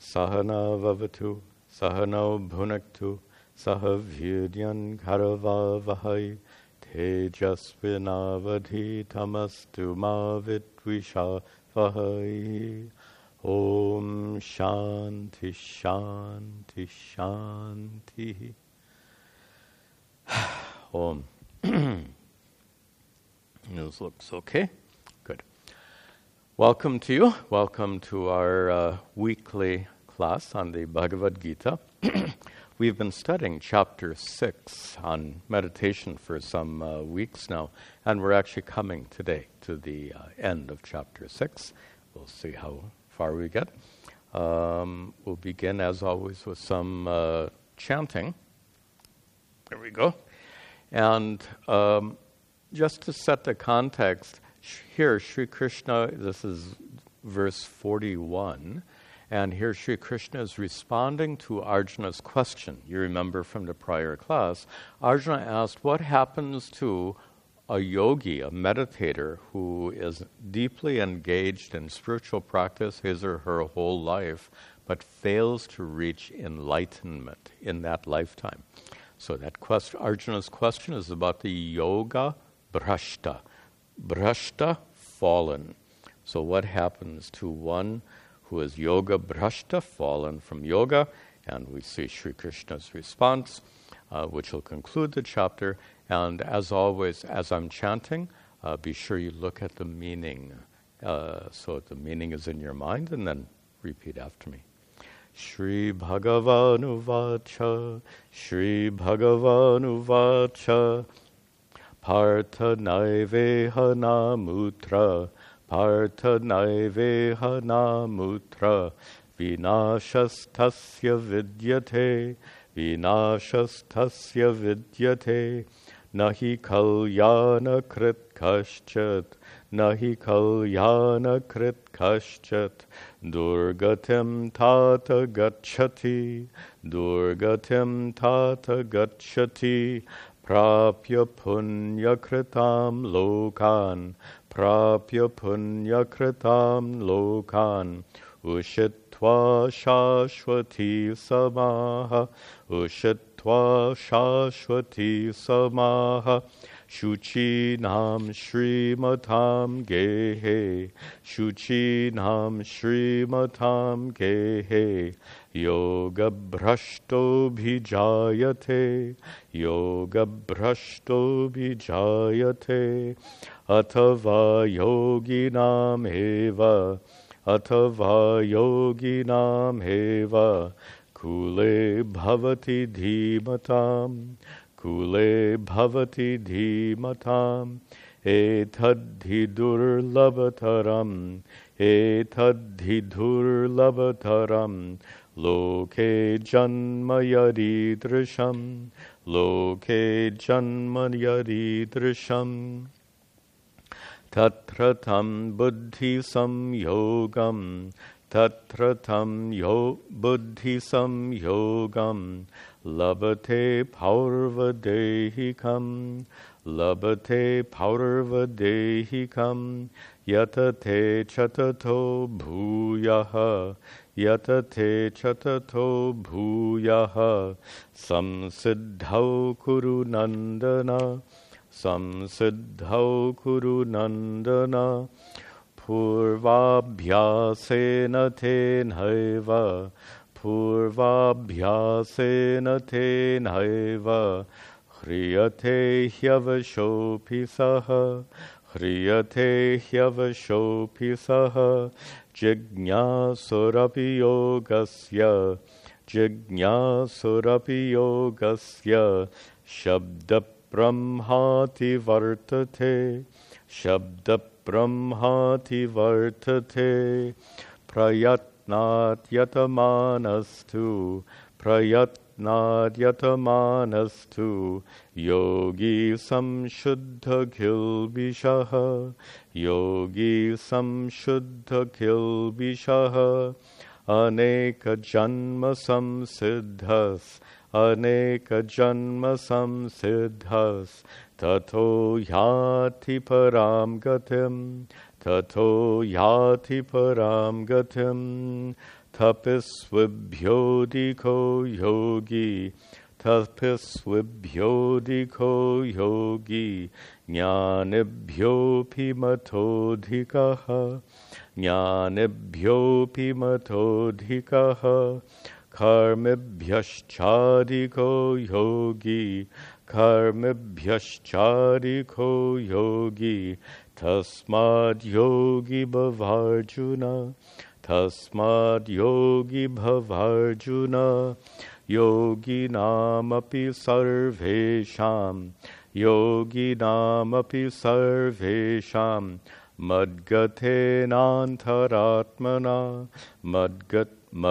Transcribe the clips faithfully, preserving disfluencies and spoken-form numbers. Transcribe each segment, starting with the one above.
Sahana vavatu, sahano bhunaktu, sahaviryan karavavahai, tejasvinavadhi tamastu ma vitvishavahai. Om Shanti Shanti Shanti. Om. This looks okay. Good. Welcome to you. Welcome to our uh, weekly class on the Bhagavad Gita. We've been studying chapter six on meditation for some uh, weeks now, and we're actually coming today to the uh, end of chapter six. We'll see how far we get. Um, we'll begin, as always, with some uh, chanting. There we go. And um, just to set the context, here Sri Krishna, this is verse forty-one, and here Sri Krishna is responding to Arjuna's question. You remember from the prior class, Arjuna asked, what happens to a yogi, a meditator, who is deeply engaged in spiritual practice his or her whole life, but fails to reach enlightenment in that lifetime? So that question, Arjuna's question is about the yoga bhrashta. Bhrashta, fallen. So what happens to one who is yoga bhrashta, fallen from yoga? And we see Sri Krishna's response, uh, which will conclude the chapter. And as always, as I'm chanting, uh, be sure you look at the meaning. Uh, so the meaning is in your mind, and then repeat after me. Shri Bhagavanu Vacha, Shri Bhagavanu Vacha, Partha Naiveha Namutra, Partha Naiveha Namutra, Vinashastasya Vidyate, Vinashastasya Vidyate, Nahi Kalyana Krit Kaschat, Nahi Kalyana Krit Kaschat, Durgatim Tata Gacchati, Durgatim Tata Gacchati, Prapya Punya Kritam Lokan, Prapya Punya Kritam Lokan, Ushitva Shashwati Samaha, Ushitva Shashwati Samaha, Shuchi Nam Shrimatam Gehe, Shuchi Nam Shrimatam Gehe, Yoga Bhrashto Bhijayate, Yoga Bhrashto Bhijayate, Atava Yoginam Eva, Atava Yoginam Eva, Kule Bhavati Dhimatam, Kule Bhavati Dhimatam, Etadhi Durlabhataram, Etadhi Durlabhataram, Loke Janma Yaridrisham, Loke Janma Yaridrisham, Tatratam Buddhi Samyogam, Tatratam yo Buddhi Samyogam, Labhate Paurvadehikam, Labhate Paurvadehikam, Yatate Chatato Bhuyaha, Yatate Chatato Bhuyaha, Samsiddhau Kuru Nandana, Samsiddhau Kuru Nandana, Purvabhyasena tenhaiva, Purvabhyasena tenhaiva, Hriyate hyavashopi saha, Hriyate hyavashopi saha, Jignasurapi yogasya, Jignasurapi yogasya, Shabda Brahmati vartate, Shabda Brahmati vartate, Prayatnat yatamanastu, Prayatnat yatamanastu, Yogi samshuddha kilbishaha, Yogi samshuddha kilbishaha, Aneka janma samsiddhas, Aneka janma samsiddhas, Tato yati param gatim, Tato yati param gatim, tapisvibhyodiko yogi, tapisvibhyodiko yogi, jnanibhyopi matodhikaha, jnanibhyopi matodhikaha, karmibhyaschadiko yogi, karmibhyaschadiko yogi, tasmad yogi bhavarjuna, tasmad yogi bhavarjuna, yogi namapi sarvesham, yogi namapi sarvesham, madgatenantaratmana, madgat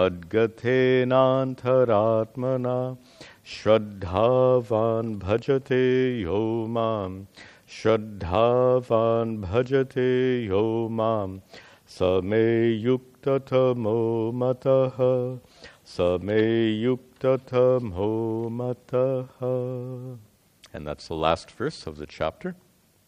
madgatenantaratmana, shraddhavan bhajate yomam, shraddhavan bhajate yomam, same yuktatamo mataha, same yuktatamo mataha. And that's the last verse of the chapter.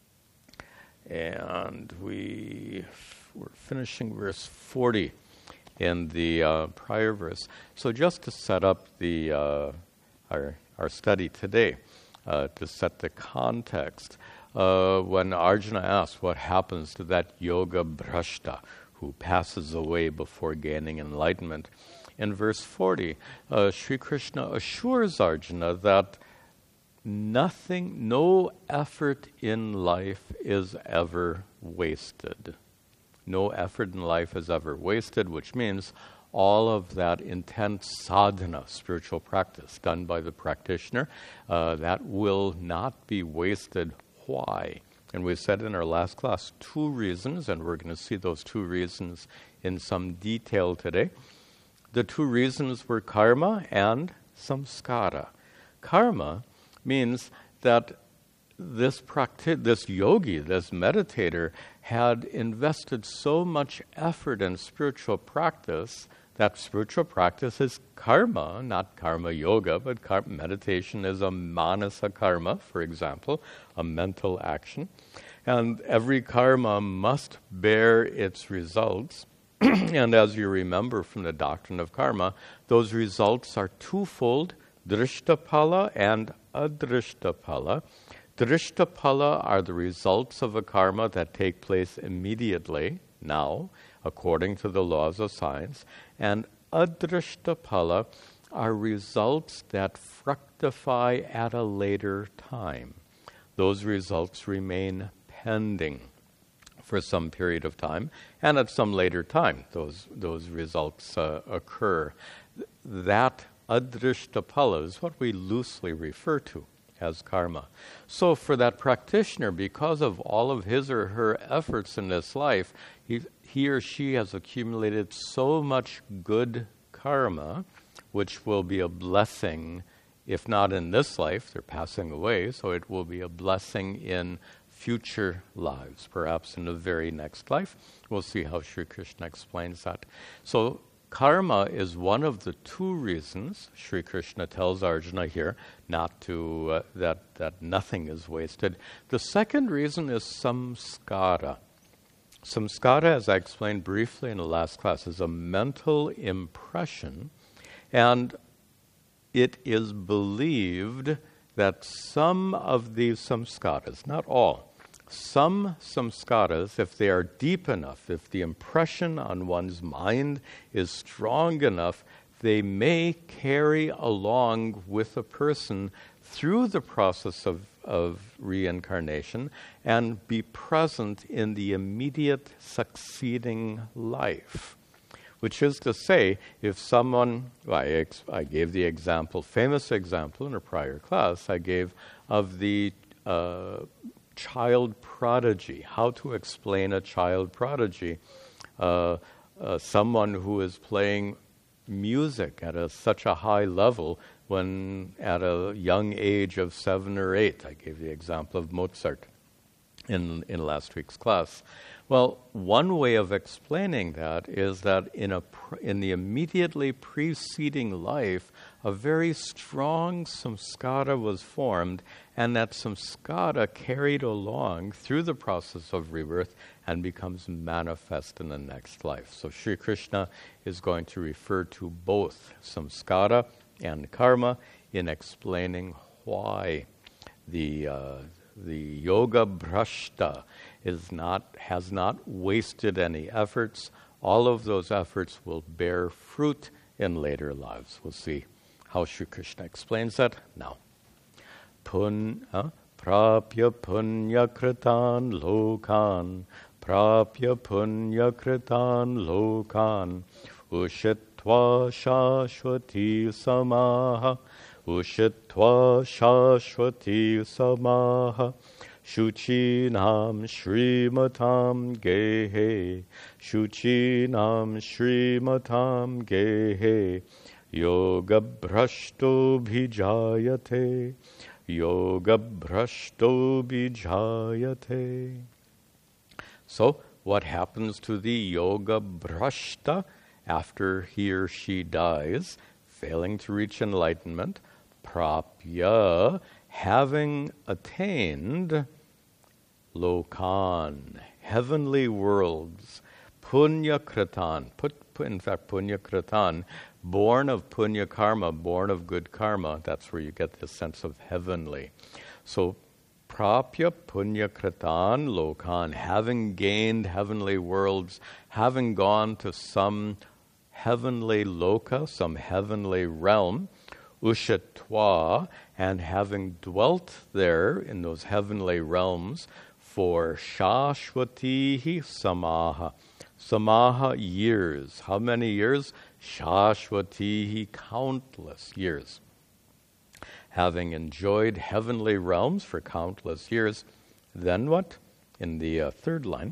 And we were finishing verse forty in the uh, prior verse. So just to set up the uh, our our study today, uh, to set the context, uh, when Arjuna asks what happens to that yoga bhrashta who passes away before gaining enlightenment, in verse forty, uh, Sri Krishna assures Arjuna that nothing, no effort in life is ever wasted. No effort in life is ever wasted, which means all of that intense sadhana, spiritual practice done by the practitioner, uh, that will not be wasted. Why? And we said in our last class two reasons, and we're going to see those two reasons in some detail today. The two reasons were karma and samskara. Karma means that this practi- this yogi, this meditator, had invested so much effort in spiritual practice that spiritual practice is karma, not karma yoga, but car- meditation is a manasa karma, for example, a mental action. And every karma must bear its results. And as you remember from the doctrine of karma, those results are twofold, drishtapala and adrishtapala. Drishtapala are the results of a karma that take place immediately, now, according to the laws of science. And adrishtapala are results that fructify at a later time. Those results remain pending for some period of time, and at some later time, those those results uh, occur. That adrishtapala is what we loosely refer to as karma. So for that practitioner, because of all of his or her efforts in this life, he, he or she has accumulated so much good karma, which will be a blessing, if not in this life, they're passing away, so it will be a blessing in future lives, perhaps in the very next life. We'll see how Sri Krishna explains that. So karma is one of the two reasons Sri Krishna tells Arjuna here not to, uh, that, that nothing is wasted. The second reason is samskara. Samskara, as I explained briefly in the last class, is a mental impression, and it is believed that some of these samskaras, not all, some samskaras, if they are deep enough, if the impression on one's mind is strong enough, they may carry along with a person through the process of, of reincarnation and be present in the immediate succeeding life. Which is to say, if someone, well, I, ex- I gave the example, famous example in a prior class, I gave of the uh, child prodigy, how to explain a child prodigy. Uh, uh, someone who is playing music at a, such a high level when at a young age of seven or eight. I gave the example of Mozart in, in last week's class. Well, one way of explaining that is that in a pr- in the immediately preceding life, a very strong samskara was formed, and that samskara carried along through the process of rebirth and becomes manifest in the next life. So Sri Krishna is going to refer to both samskara and karma in explaining why the uh, the yoga bhrashta is not has not wasted any efforts. All of those efforts will bear fruit in later lives. We'll see how Sri Krishna explains that now. Pun uh, prapya punya kritan lokan prapya punya kritan lokan ushitva shashwati samaha ushitva shashwati samaha Shuchinam Shrimatam Gehe Shuchinam Shrimatam Gehe Yoga Bhrashto Bhijayate Yoga Bhrashto Bhijayate. So, what happens to the Yoga Bhrashta after he or she dies, failing to reach enlightenment? Prapya, having attained lokan, heavenly worlds, punya kritan, put, put, in fact, punya kritan, born of punya karma, born of good karma, that's where you get this sense of heavenly. So, prapya punya kritan lokan, having gained heavenly worlds, having gone to some heavenly loka, some heavenly realm, ushatva, and having dwelt there in those heavenly realms for shashwatihi samaha. Samaha, years. How many years? Shashwatihi, countless years. Having enjoyed heavenly realms for countless years, then what? In the uh, third line,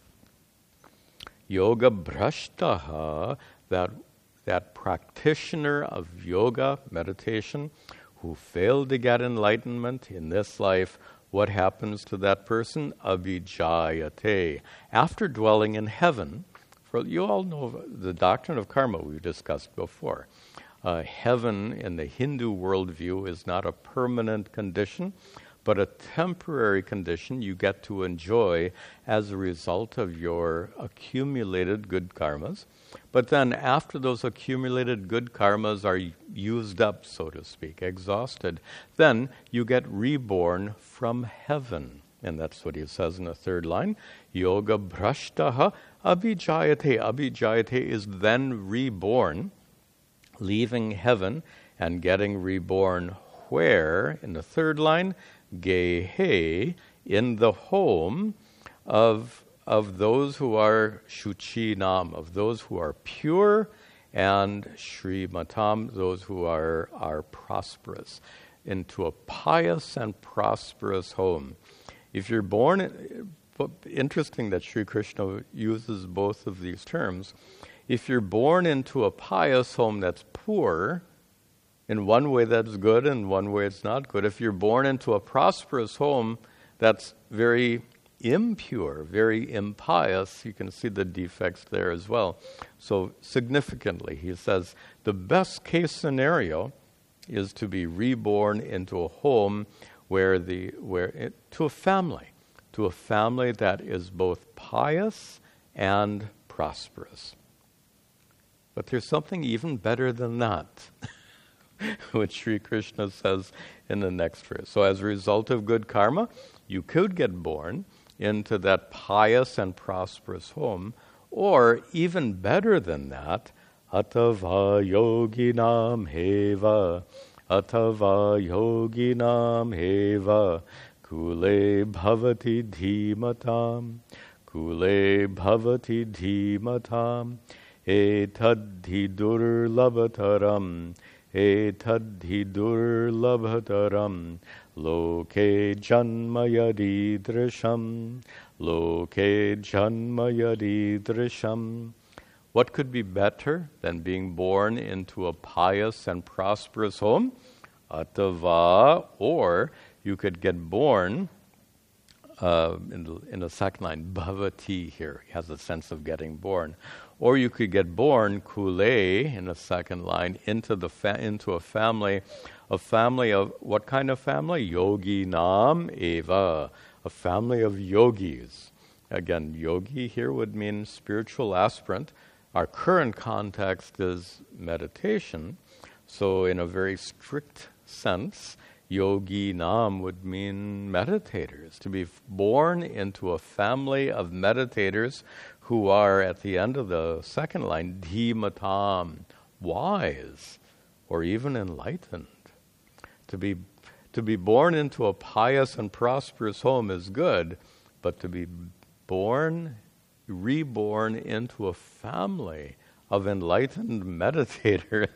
yoga bhrashtaha, that that practitioner of yoga, meditation, who failed to get enlightenment in this life, what happens to that person? Abhijayate. After dwelling in heaven, for you all know the doctrine of karma we've discussed before. Uh, heaven in the Hindu worldview is not a permanent condition, but a temporary condition you get to enjoy as a result of your accumulated good karmas. But then after those accumulated good karmas are used up, so to speak, exhausted, then you get reborn from heaven. And that's what he says in the third line. Yoga bhrashtaha abhijayate. Abhijayate is then reborn, leaving heaven and getting reborn where? In the third line, gehe, in the home of of those who are shuchinam, of those who are pure, and shrimatam, those who are, are prosperous, into a pious and prosperous home. If you're born, interesting that Sri Krishna uses both of these terms. If you're born into a pious home that's poor, in one way that's good, and one way it's not good. If you're born into a prosperous home that's very impure, very impious, you can see the defects there as well. So significantly, he says, the best case scenario is to be reborn into a home where the where it, to a family, to a family that is both pious and prosperous. But there's something even better than that, which Sri Krishna says in the next verse. So as a result of good karma, you could get born into that pious and prosperous home, or even better than that, atava yoginam heva, atava yoginam heva, kule bhavati dhimatam, kule bhavati dhimatam, etadhi durlabhataram, etadhi durlabhataram, loke janmayadidrisham, loke janmayadidrisham. What could be better than being born into a pious and prosperous home? Atava, or you could get born uh, in, the, in the second line, bhavati here. He has a sense of getting born. Or you could get born, kule, in the second line, into the fa- into a family, a family of, what kind of family? Yogi nam eva, a family of yogis. Again, yogi here would mean spiritual aspirant. Our current context is meditation. So in a very strict sense, yogi nam would mean meditators. To be born into a family of meditators who are, at the end of the second line, dhimatam, wise, or even enlightened. To be, to be born into a pious and prosperous home is good, but to be born, reborn into a family of enlightened meditators,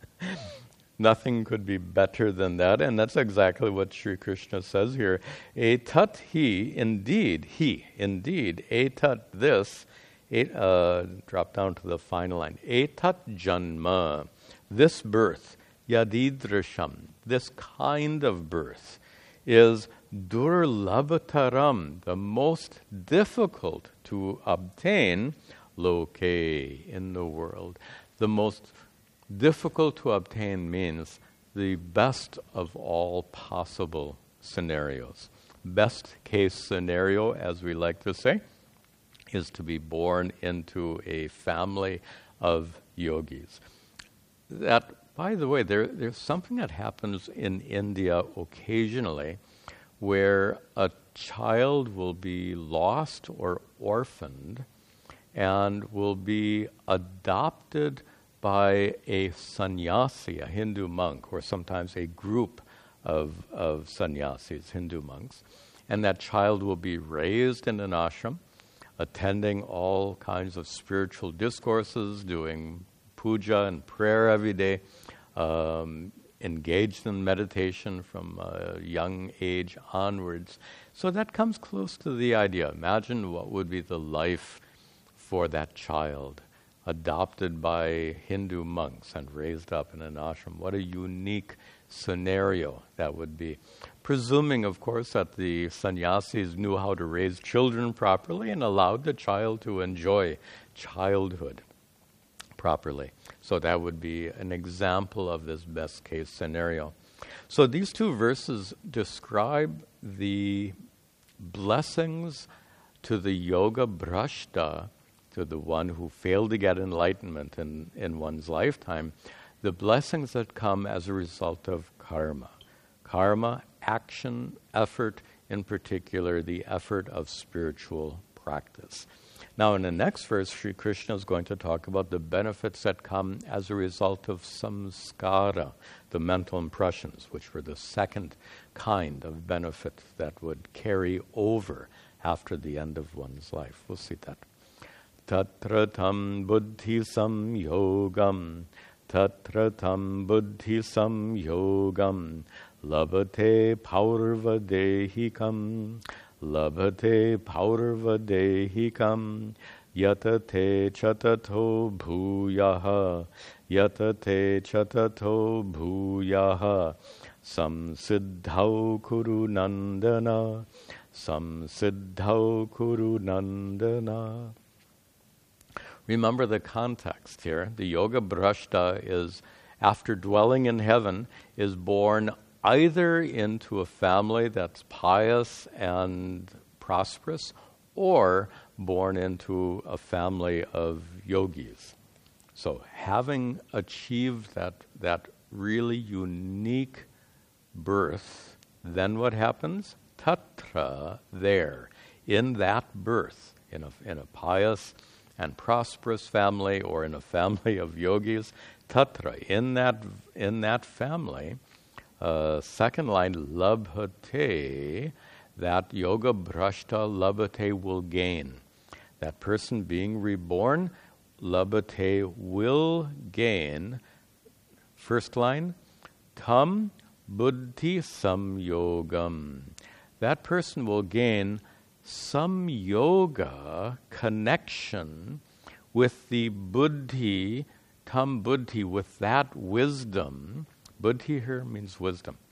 nothing could be better than that. And that's exactly what Sri Krishna says here. Etat he, indeed, he, indeed, etat, this, et, uh, drop down to the final line. Etat janma, this birth, yadidrasham, this kind of birth, is durlabhataram, the most difficult to obtain, loke, in the world. The most difficult to obtain means the best of all possible scenarios. Best case scenario, as we like to say, is to be born into a family of yogis. That, by the way, there, there's something that happens in India occasionally where a child will be lost or orphaned and will be adopted by a sannyasi, a Hindu monk, or sometimes a group of, of sannyasis, Hindu monks. And that child will be raised in an ashram, attending all kinds of spiritual discourses, doing puja and prayer every day, um, engaged in meditation from a young age onwards. So that comes close to the idea. Imagine what would be the life for that child, adopted by Hindu monks and raised up in an ashram. What a unique scenario that would be. Presuming, of course, that the sannyasis knew how to raise children properly and allowed the child to enjoy childhood properly. So that would be an example of this best case scenario. So these two verses describe the blessings to the yoga bhrashta, to the one who failed to get enlightenment in, in one's lifetime, the blessings that come as a result of karma. Karma, action, effort, in particular, the effort of spiritual practice. Now, in the next verse, Sri Krishna is going to talk about the benefits that come as a result of samskara, the mental impressions, which were the second kind of benefit that would carry over after the end of one's life. We'll see that. Tatra tam buddhi samyogam, tatra tam buddhi samyogam, labhate paurvadehikam, labhate paurvadehikam, yatate chatato bhuyaha, yatate chatato bhuyaha, samsiddhau kuru nandana, samsiddhau kuru nandana. Remember the context here. The yoga bhrashta is, after dwelling in heaven, is born either into a family that's pious and prosperous, or born into a family of yogis. So having achieved that, that really unique birth, then what happens? Tatra, there, in that birth, in a, in a pious and prosperous family, or in a family of yogis, tatra, in that in that family, uh, second line, labhate, that yoga bhrashta labhate will gain. That person being reborn, labhate will gain. First line, tam buddhi samyogam. That person will gain some yoga connection with the buddhi, tam buddhi, with that wisdom. Buddhi here means wisdom.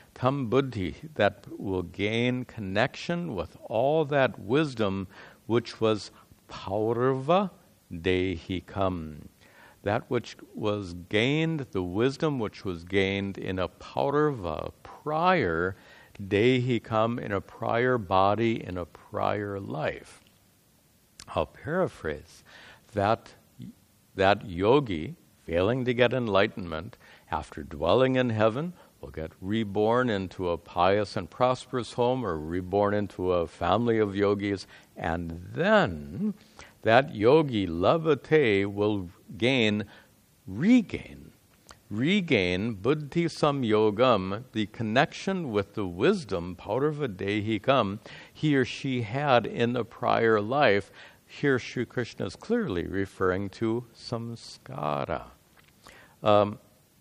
tam buddhi, that will gain connection with all that wisdom which was paurva dehikam. That which was gained, the wisdom which was gained in a paurva, prior dehikam, in a prior body, in a prior life. I'll paraphrase. That, that yogi, failing to get enlightenment, after dwelling in heaven, will get reborn into a pious and prosperous home, or reborn into a family of yogis, and then that yogi, labate, will gain, regain, regain buddhi samyogam, the connection with the wisdom, paurva dehikam, he or she had in the prior life. Here Sri Krishna is clearly referring to samskara. Um,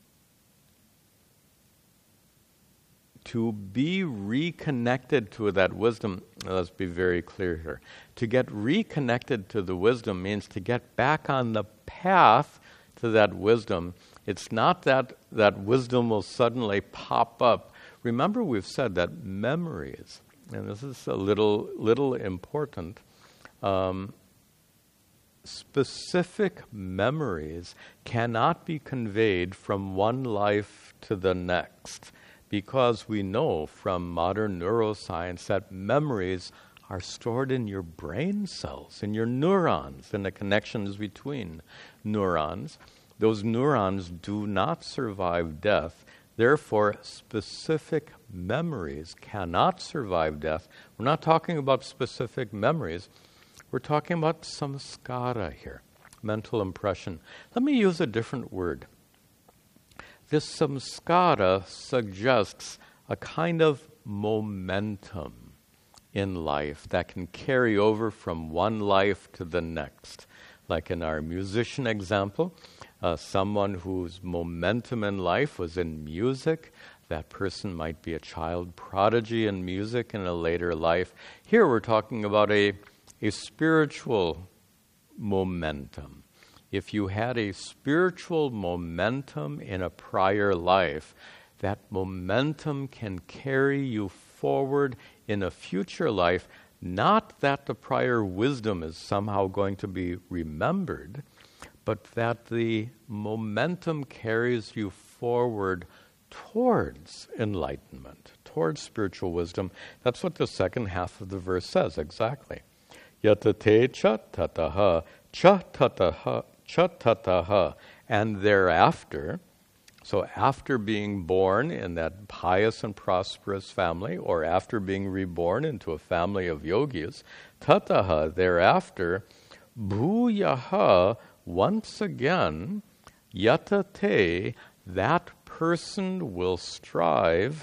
to be reconnected to that wisdom, let's be very clear here. To get reconnected to the wisdom means to get back on the path to that wisdom. It's not that that wisdom will suddenly pop up. Remember, we've said that memories, and this is a little little important, um, specific memories cannot be conveyed from one life to the next, because we know from modern neuroscience that memories are stored in your brain cells, in your neurons, in the connections between neurons. Those neurons do not survive death. Therefore, specific memories cannot survive death. We're not talking about specific memories. We're talking about samskara here, mental impression. Let me use a different word. This samskara suggests a kind of momentum in life that can carry over from one life to the next. Like in our musician example, uh, someone whose momentum in life was in music. That person might be a child prodigy in music in a later life. Here we're talking about a, a spiritual momentum. If you had a spiritual momentum in a prior life, that momentum can carry you forward in a future life. Not that the prior wisdom is somehow going to be remembered, but that the momentum carries you forward towards enlightenment, towards spiritual wisdom. That's what the second half of the verse says exactly. Yatate cha tataha, cha tataha, cha tataha, and thereafter. So after being born in that pious and prosperous family, or after being reborn into a family of yogis, tataha, thereafter, bhuyaha, once again, yatate, that person will strive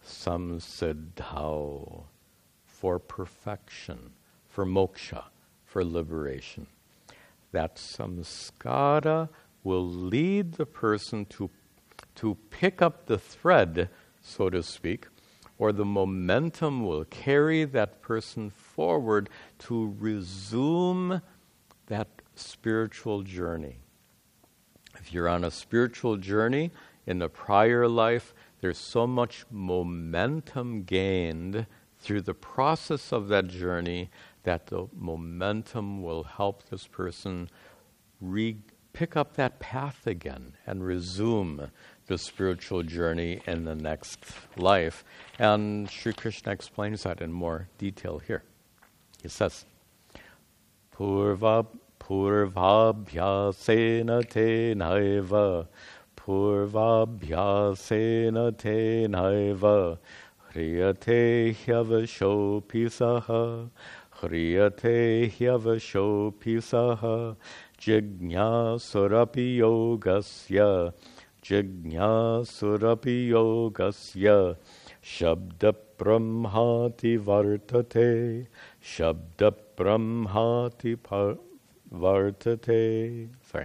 samsiddhau, for perfection, for moksha, for liberation. That samskara will lead the person to to pick up the thread, so to speak, or the momentum will carry that person forward to resume that spiritual journey. If you're on a spiritual journey in the prior life, there's so much momentum gained through the process of that journey that the momentum will help this person re- pick up that path again and resume the spiritual journey in the next life. And Sri Krishna explains that in more detail here. He says, Purva Purvabhyasena te naiva Purvabhyasena te naiva Hriyate hyavasho pisaha Hriyate hyavasho pisaha Jignasurapi yogasya Jignasurapi yogasya Shabda brahmati vartate Shabda brahmati par- vartate. Sorry.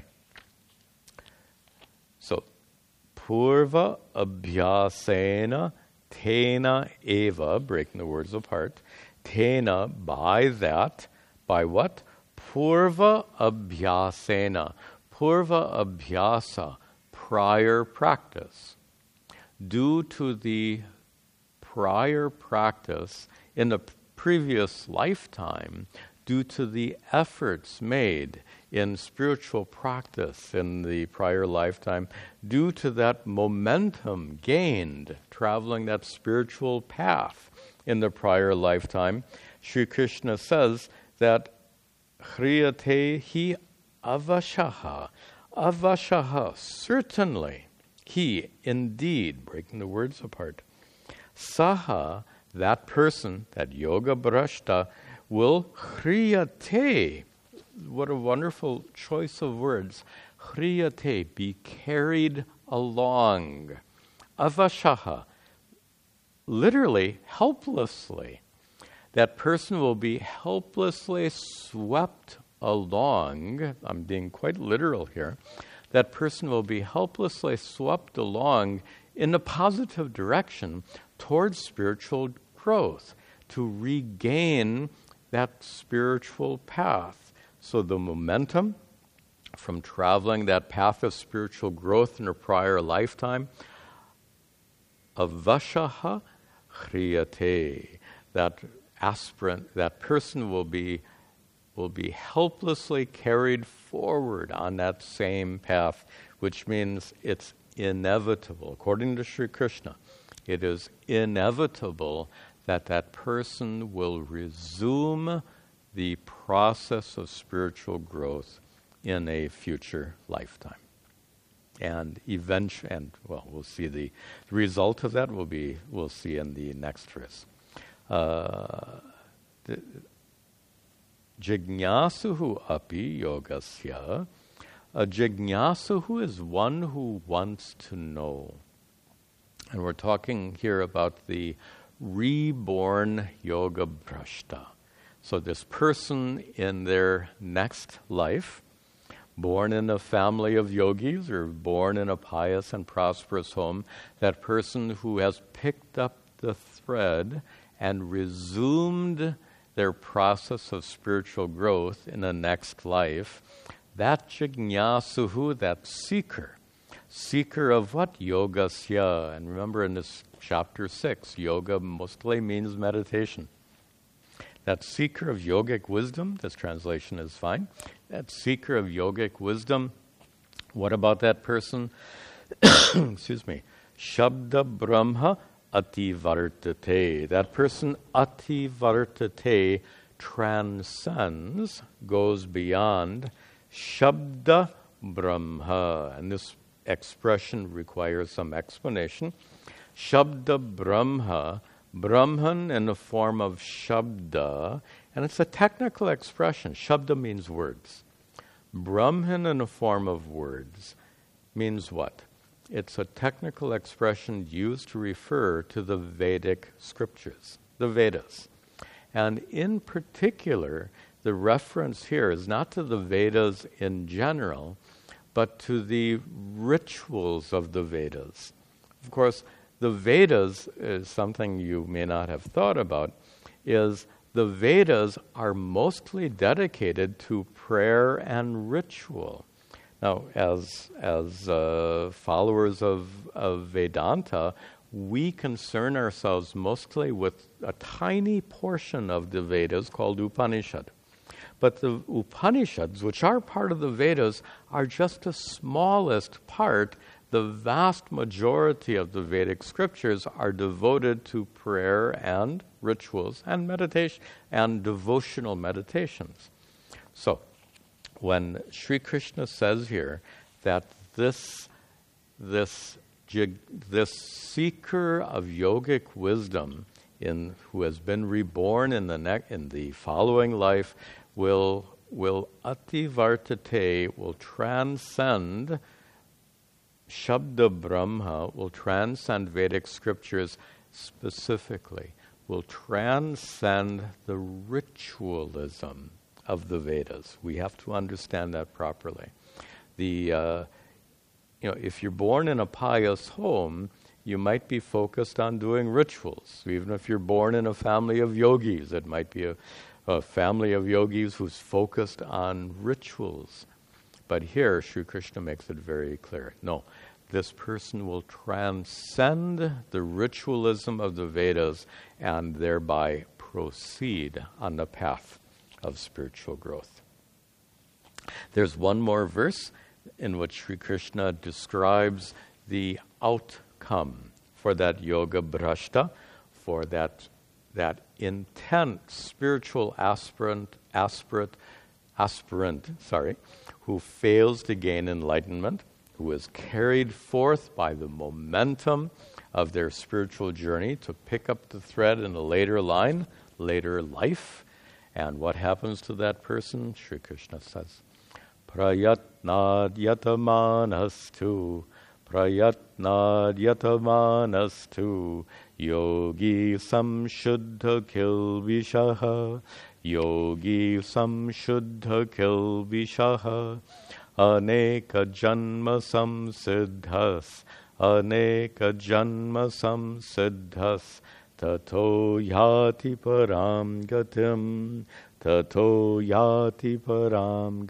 So, purva abhyasena tena eva, breaking the words apart, tena, by that, by what? Purva abhyasena. Purva abhyasa, prior practice. Due to the prior practice in a previous lifetime due to the efforts made in spiritual practice in the prior lifetime, due to that momentum gained traveling that spiritual path in the prior lifetime. Sri Krishna says that Hriyate hi avashaha, avashaha, certainly, he, indeed, breaking the words apart, saha, that person, that yoga brashta, will hriyate, what a wonderful choice of words, hriyate, be carried along, avashaha, literally, helplessly. That person will be helplessly swept along, I'm being quite literal here, that person will be helplessly swept along in a positive direction towards spiritual growth, to regain that spiritual path. So the momentum from traveling that path of spiritual growth in a prior lifetime, avashaha hriyate, that aspirant, that person will be will be helplessly carried forward on that same path, which means it's inevitable. According to Sri Krishna, it is inevitable that that person will resume the process of spiritual growth in a future lifetime. And eventually, and well, we'll see the, the result of that. Will be we'll see in the next verse. Uh, the, Jignasuhu api yogasya. A jignasuhu is one who wants to know. And we're talking here about the reborn yoga brashta. So this person in their next life, born in a family of yogis or born in a pious and prosperous home, that person who has picked up the thread and resumed their process of spiritual growth in the next life, that jignasuhu, that seeker, seeker of what? Yogasya. And remember in this chapter six, yoga mostly means meditation. That seeker of yogic wisdom, this translation is fine, that seeker of yogic wisdom, what about that person? Excuse me. Shabda Brahma ati vartate. That person, ati vartate, transcends, goes beyond Shabda Brahma. And this expression requires some explanation. Shabda Brahma, Brahman in the form of Shabda, and it's a technical expression. Shabda means words. Brahman in the form of words means what? It's a technical expression used to refer to the Vedic scriptures, the Vedas. And in particular, the reference here is not to the Vedas in general, but to the rituals of the Vedas. Of course, the Vedas is something you may not have thought about, is the Vedas are mostly dedicated to prayer and ritual. Now, as as uh, followers of, of Vedanta, we concern ourselves mostly with a tiny portion of the Vedas called Upanishad. But the Upanishads, which are part of the Vedas, are just the smallest part. The vast majority of the Vedic scriptures are devoted to prayer and rituals and meditation and devotional meditations. So, when Sri Krishna says here that this this this seeker of yogic wisdom, in who has been reborn in the ne- in the following life, will will ati vartate, will transcend Shabda Brahma, will transcend Vedic scriptures specifically, will transcend the ritualism of the Vedas. We have to understand that properly. The uh, you know, if you're born in a pious home, you might be focused on doing rituals. Even if you're born in a family of yogis, it might be a, a family of yogis who's focused on rituals. But here, Sri Krishna makes it very clear. No, this person will transcend the ritualism of the Vedas and thereby proceed on the path of spiritual growth. There's one more verse in which Sri Krishna describes the outcome for that yoga bhrashta, for that that intense spiritual aspirant, aspirant, aspirant, sorry, who fails to gain enlightenment, who is carried forth by the momentum of their spiritual journey to pick up the thread in a later line, later life. And what happens to that person? Sri Krishna says, Prayatnad yatamanastu, Prayatnad yatamanastu, Yogi samshuddha kilvishaha, Yogi samshuddha kilvishaha, Aneka janma samsiddhas, Aneka janma samsiddhas, Tato yati param gatim, Tato yati param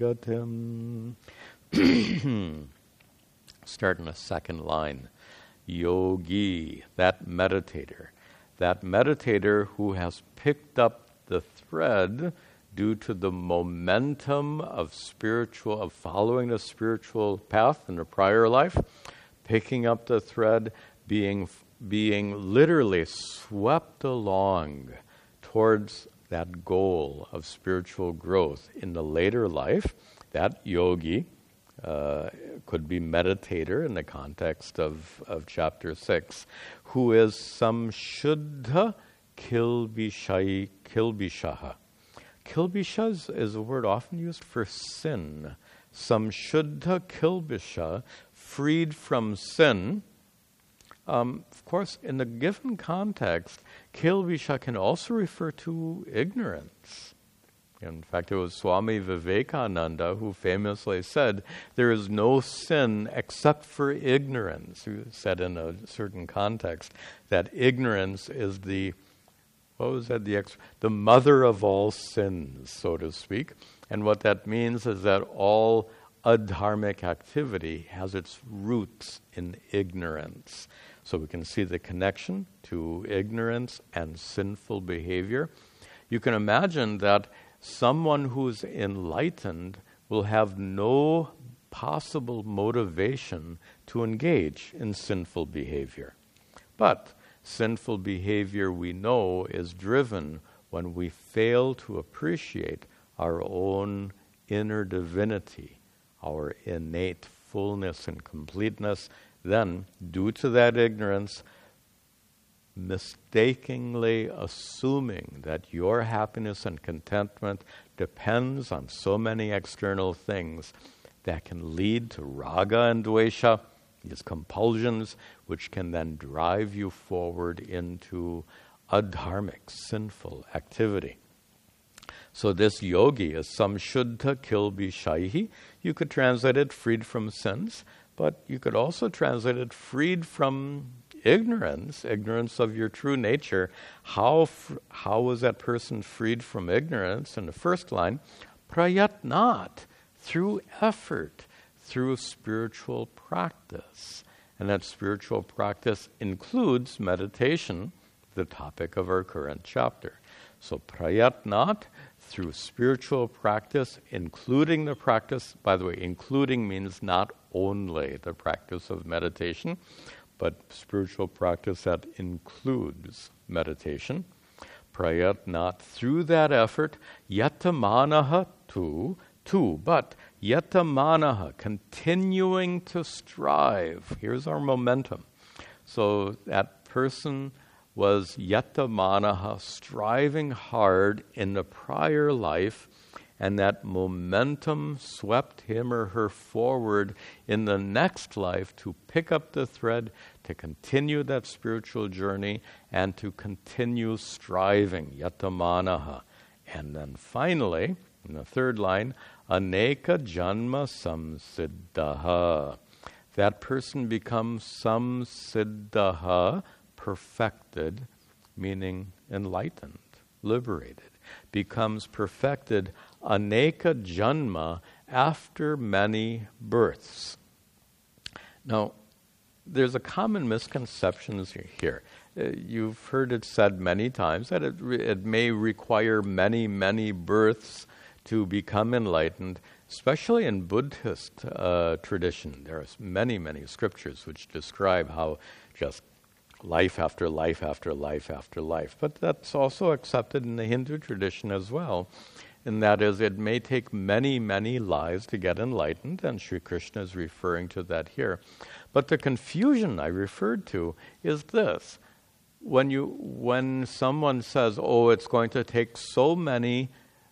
gatim. Start in a second line. Yogi, that meditator, that meditator who has picked up the thread due to the momentum of spiritual, of following the spiritual path in a prior life, picking up the thread, being being literally swept along towards that goal of spiritual growth in the later life. That yogi uh, could be meditator in the context of, of chapter six, who is samshuddha kilbishai kilbishaha. Kilbisha is, is a word often used for sin. Samshuddha kilbisha, freed from sin. Um, of course, in the given context, kilbisha can also refer to ignorance. In fact, it was Swami Vivekananda who famously said, there is no sin except for ignorance. He said in a certain context that ignorance is the, what was that, the, ex- the mother of all sins, so to speak. And what that means is that all adharmic activity has its roots in ignorance. So we can see the connection to ignorance and sinful behavior. You can imagine that someone who's enlightened will have no possible motivation to engage in sinful behavior. But sinful behavior, we know, is driven when we fail to appreciate our own inner divinity, our innate fullness and completeness. Then, due to that ignorance, mistakenly assuming that your happiness and contentment depends on so many external things that can lead to raga and dvesha, these compulsions, which can then drive you forward into adharmic, sinful activity. So this yogi is samshuddha kilbishaihi. You could translate it freed from sins, but you could also translate it freed from ignorance, ignorance of your true nature. How fr- how was that person freed from ignorance? In the first line, prayatnat, through effort, through spiritual practice. And that spiritual practice includes meditation, the topic of our current chapter. So prayatnat, through spiritual practice, including the practice, by the way, including means not only the practice of meditation, but spiritual practice that includes meditation. Prayatnat, through that effort, yatamanaha tu, tu, but yatamanaha, continuing to strive. Here's our momentum. So that person was yatamanaha, striving hard in the prior life, and that momentum swept him or her forward in the next life to pick up the thread, to continue that spiritual journey, and to continue striving, yatamanaha. And then finally, in the third line, aneka janma samsiddhaha. That person becomes samsiddhaha, perfected, meaning enlightened, liberated, becomes perfected aneka janma, after many births. Now, there's a common misconception here. Uh, you've heard it said many times that it, re- it may require many, many births to become enlightened, especially in Buddhist uh, tradition. There are many, many scriptures which describe how just life after life after life after life. But that's also accepted in the Hindu tradition as well. And that is, it may take many, many lives to get enlightened, and Sri Krishna is referring to that here. But the confusion I referred to is this. When you, when someone says, oh, it's going to take so many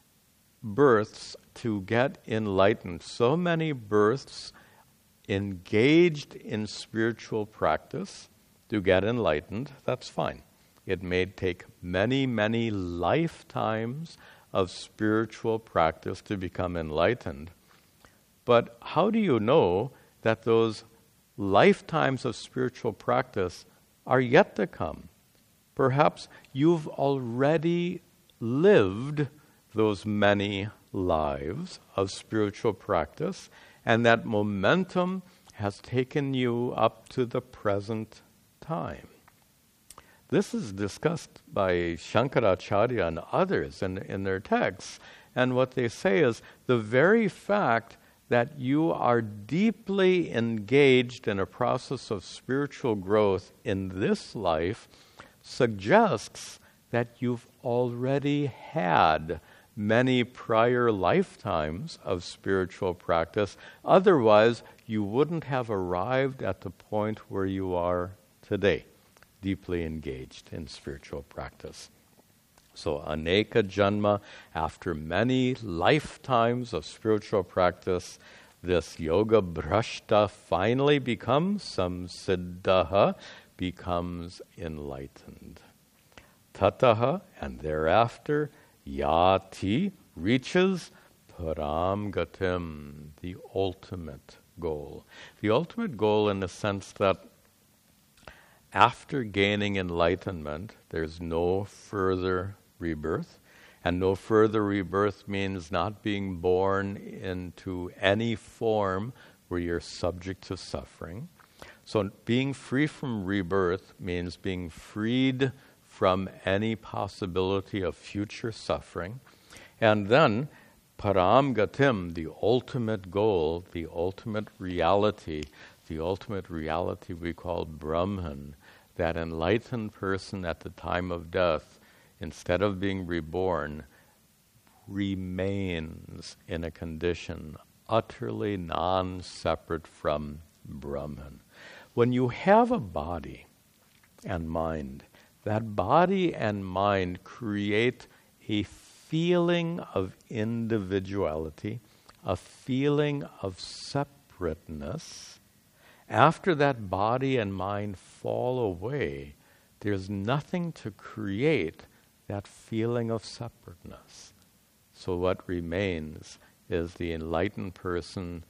births to get enlightened, so many births engaged in spiritual practice to get enlightened, that's fine. It may take many, many lifetimes of spiritual practice to become enlightened. But how do you know that those lifetimes of spiritual practice are yet to come? Perhaps you've already lived those many lives of spiritual practice, and that momentum has taken you up to the present time. This is discussed by Shankaracharya and others in, in their texts. And what they say is the very fact that you are deeply engaged in a process of spiritual growth in this life suggests that you've already had many prior lifetimes of spiritual practice. Otherwise, you wouldn't have arrived at the point where you are today, deeply engaged in spiritual practice. So, aneka janma, after many lifetimes of spiritual practice, this yoga bhrashta finally becomes samsiddhaha, becomes enlightened. Tataha, and thereafter, yati, reaches param gatim, the ultimate goal. The ultimate goal in the sense that after gaining enlightenment, there's no further rebirth. And no further rebirth means not being born into any form where you're subject to suffering. So being free from rebirth means being freed from any possibility of future suffering. And then param gatim, the ultimate goal, the ultimate reality, the ultimate reality we call Brahman, that enlightened person at the time of death, instead of being reborn, remains in a condition utterly non-separate from Brahman. When you have a body and mind, that body and mind create a feeling of individuality, a feeling of separateness. After that body and mind fall away, there's nothing to create that feeling of separateness. So what remains is the enlightened person.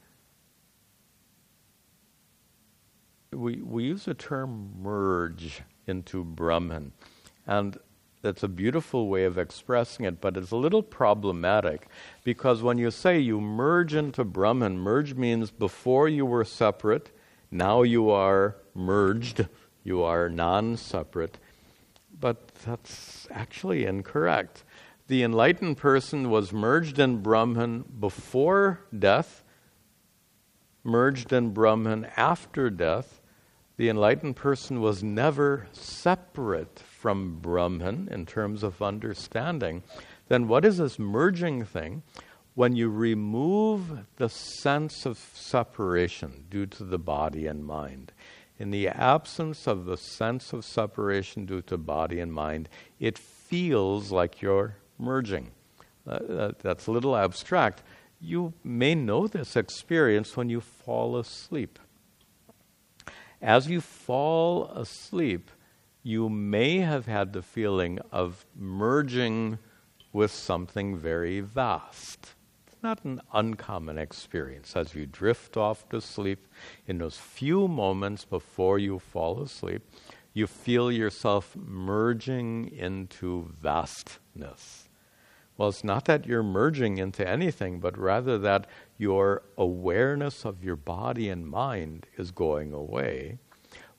We we use the term merge into Brahman, and that's a beautiful way of expressing it, but it's a little problematic, because when you say you merge into Brahman, merge means before you were separate, now you are merged, you are non-separate. But that's actually incorrect. The enlightened person was merged in Brahman before death, merged in Brahman after death. The enlightened person was never separate from Brahman in terms of understanding. Then what is this merging thing? When you remove the sense of separation due to the body and mind, in the absence of the sense of separation due to body and mind, it feels like you're merging. Uh, that's a little abstract. You may know this experience when you fall asleep. As you fall asleep, you may have had the feeling of merging with something very vast. Not an uncommon experience. As you drift off to sleep, in those few moments before you fall asleep, you feel yourself merging into vastness. Well, it's not that you're merging into anything, but rather that your awareness of your body and mind is going away.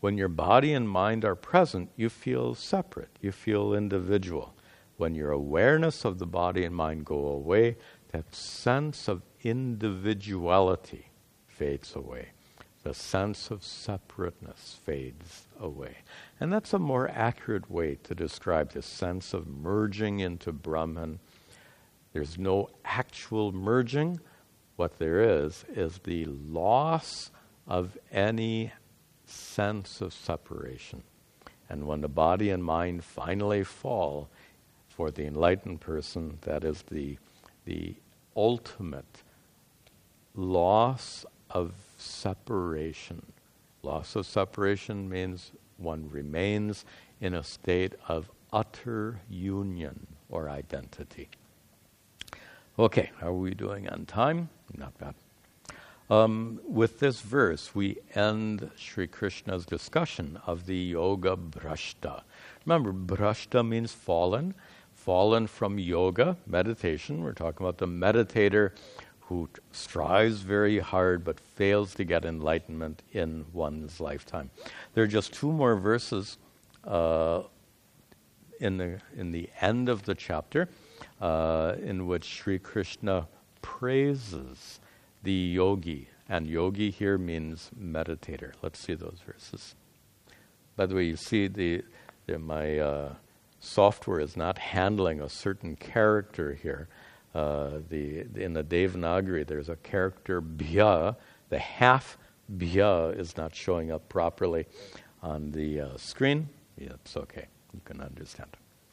When your body and mind are present, you feel separate, you feel individual. When your awareness of the body and mind go away, that sense of individuality fades away. The sense of separateness fades away. And that's a more accurate way to describe this sense of merging into Brahman. There's no actual merging. What there is, is the loss of any sense of separation. And when the body and mind finally fall, for the enlightened person, that is the, the ultimate loss of separation. Loss of separation means one remains in a state of utter union or identity. Okay, how are we doing on time? Not bad. Um, with this verse, we end Sri Krishna's discussion of the yoga bhrashta. Remember, bhrashta means fallen, fallen from yoga, meditation. We're talking about the meditator who t- strives very hard but fails to get enlightenment in one's lifetime. There are just two more verses uh, in the in the end of the chapter uh, in which Sri Krishna praises the yogi, and yogi here means meditator. Let's see those verses. By the way, you see the, the my uh, software is not handling a certain character here. Uh, the in the Devanagari, there's a character bhya. The half bhya is not showing up properly on the uh, screen. Yeah, it's okay. You can understand.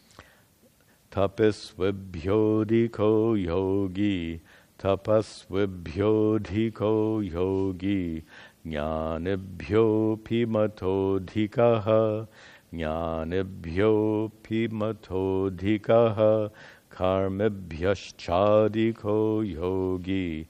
Tapasvibhyodhiko yogi, tapasvibhyodhiko yogi, jnanibhyopi matodhikaha, jnanibhyopi matodhikaha, karmibhyaschadiko yogi,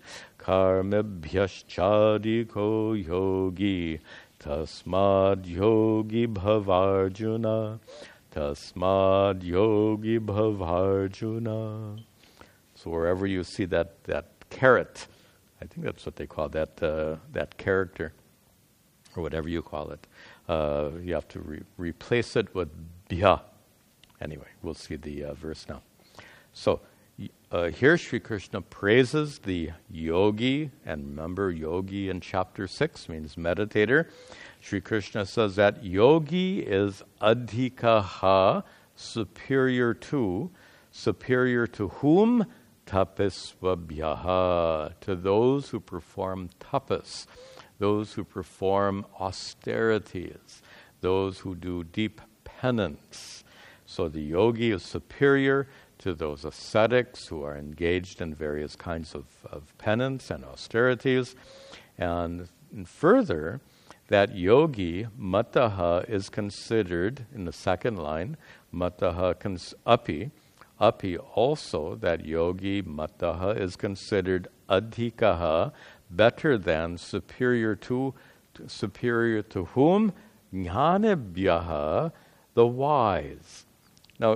karmibhyaschadiko yogi, tasmad yogi bhavarjuna, tasmad yogi bhavarjuna. So wherever you see that, that carrot, I think that's what they call that uh, that character, or whatever you call it, uh, you have to re- replace it with bhya. Anyway, we'll see the uh, verse now. So uh, here Sri Krishna praises the yogi, and remember yogi in chapter six means meditator. Sri Krishna says that yogi is adhikaha, superior to, superior to whom? Tapisvabhyaha, to those who perform tapas, those who perform austerities, those who do deep penance. So the yogi is superior to those ascetics who are engaged in various kinds of, of penance and austerities. And, and further, that yogi, mataha, is considered, in the second line, mataha cons- api, api also, that yogi, mataha, is considered adhikaha, better than, superior to, to superior to whom? Jnanibhyaha, the wise. Now,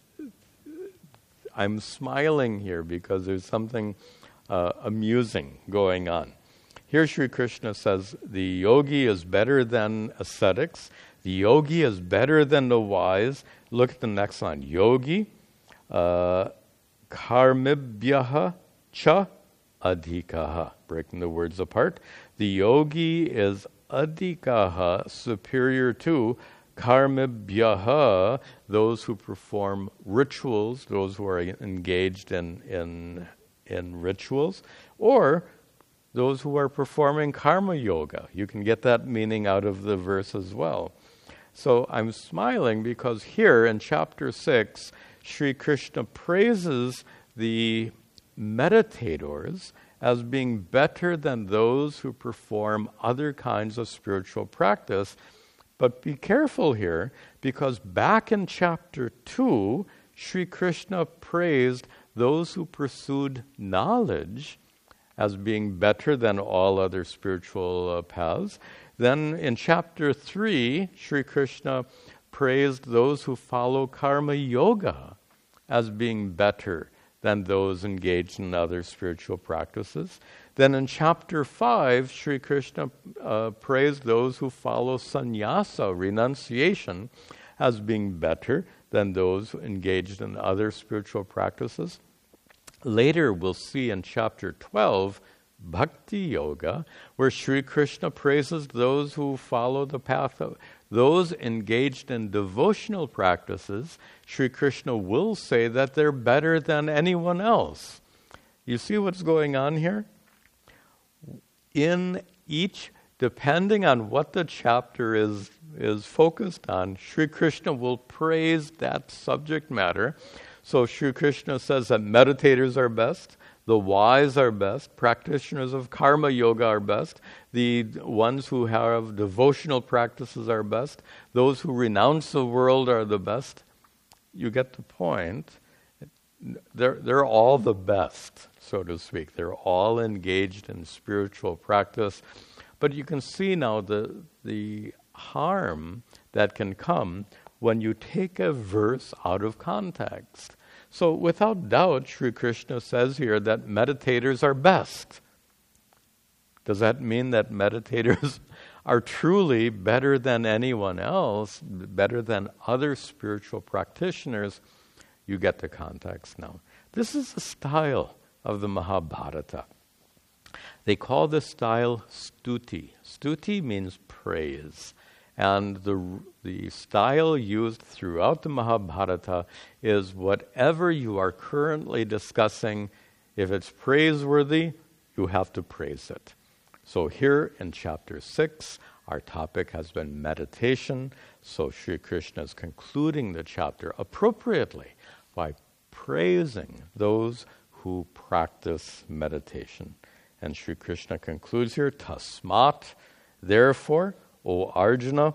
I'm smiling here because there's something uh, amusing going on. Here Sri Krishna says the yogi is better than ascetics. The yogi is better than the wise. Look at the next line. Yogi, uh, karmibhyaha cha adhikaha. Breaking the words apart. The yogi is adhikaha, superior to karmibhyaha, those who perform rituals, those who are engaged in, in, in rituals, or those who are performing karma yoga. You can get that meaning out of the verse as well. So I'm smiling because here in chapter six, Sri Krishna praises the meditators as being better than those who perform other kinds of spiritual practice. But be careful here, because back in chapter two, Sri Krishna praised those who pursued knowledge as being better than all other spiritual uh, paths. Then in chapter three, Sri Krishna praised those who follow karma yoga as being better than those engaged in other spiritual practices. Then in chapter five, Sri Krishna uh, praised those who follow sannyasa, renunciation, as being better than those engaged in other spiritual practices. Later, we'll see in chapter twelve, Bhakti Yoga, where Sri Krishna praises those who follow the path of those engaged in devotional practices. Sri Krishna will say that they're better than anyone else. You see what's going on here? In each, depending on what the chapter is, is focused on, Sri Krishna will praise that subject matter. So Sri Krishna says that meditators are best, the wise are best, practitioners of karma yoga are best, the ones who have devotional practices are best, those who renounce the world are the best. You get the point. They're, they're all the best, so to speak. They're all engaged in spiritual practice. But you can see now the, the harm that can come when you take a verse out of context. So without doubt, Sri Krishna says here that meditators are best. Does that mean that meditators are truly better than anyone else, better than other spiritual practitioners? You get the context now. This is the style of the Mahabharata. They call this style stuti. Stuti means praise. And the the style used throughout the Mahabharata is whatever you are currently discussing, if it's praiseworthy, you have to praise it. So here in chapter six, our topic has been meditation. So Sri Krishna is concluding the chapter appropriately by praising those who practice meditation. And Sri Krishna concludes here, Tasmat, therefore, O Arjuna,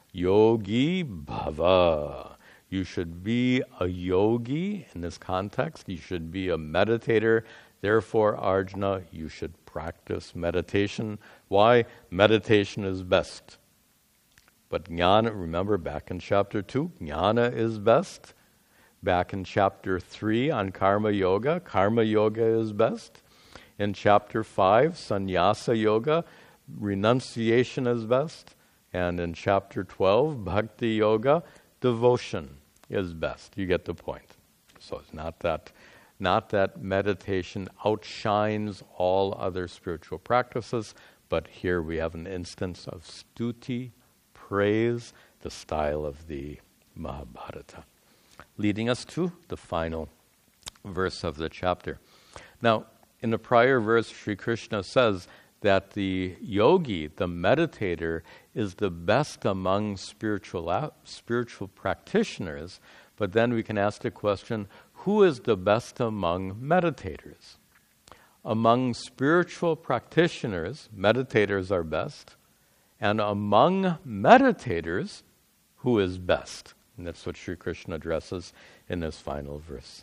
yogi bhava. You should be a yogi in this context. You should be a meditator. Therefore, Arjuna, you should practice meditation. Why? Meditation is best. But jnana, remember back in chapter two, jnana is best. Back in chapter three on karma yoga, karma yoga is best. In chapter five, sannyasa yoga, renunciation is best. And in chapter twelve, bhakti yoga, devotion is best. You get the point. So it's not that, not that meditation outshines all other spiritual practices, but here we have an instance of stuti, praise, the style of the Mahabharata. Leading us to the final verse of the chapter. Now, in the prior verse, Sri Krishna says that the yogi, the meditator, is the best among spiritual spiritual practitioners. But then we can ask the question, who is the best among meditators? Among spiritual practitioners, meditators are best. And among meditators, who is best? And that's what Sri Krishna addresses in this final verse.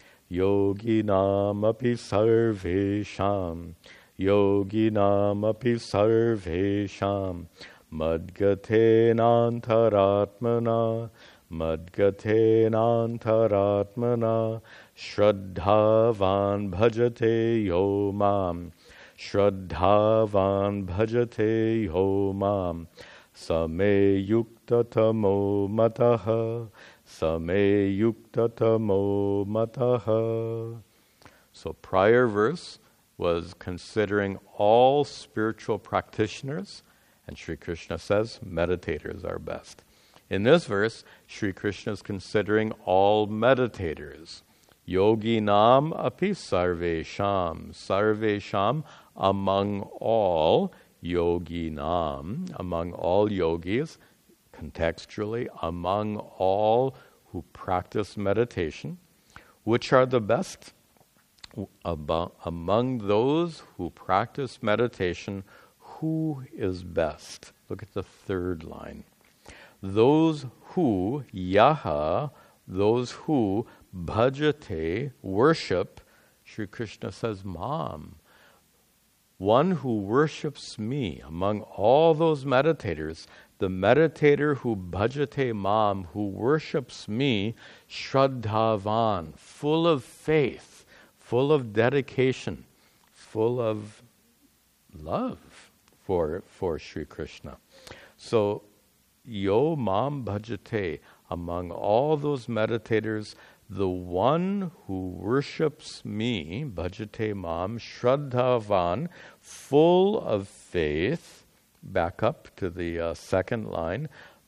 Yoginam api sarvesham, yoginam api sarvesham, madgatenantaratmana, madgatenantaratmana, shraddhavan bhajate yo mam, shraddhavan bhajate yo mam, same yuktatamo mataha, same yuktatamo mataha. So prior verse was considering all spiritual practitioners, and Sri Krishna says meditators are best. In this verse, Sri Krishna is considering all meditators. Yoginam api sarvesham. Sarvesham, among all yoginam, among all yogis, contextually, among all who practice meditation. Which are the best? About, among those who practice meditation, who is best? Look at the third line. Those who, yaha, those who bhajate, worship, Sri Krishna says, mam. One who worships me, among all those meditators, the meditator who bhajate mam, who worships me, shraddhavan, full of faith, full of dedication, full of love for for Sri Krishna. So, yo mam bhajate, among all those meditators, the one who worships me, bhajate mam, shraddhavan, full of faith, back up to the uh, second line,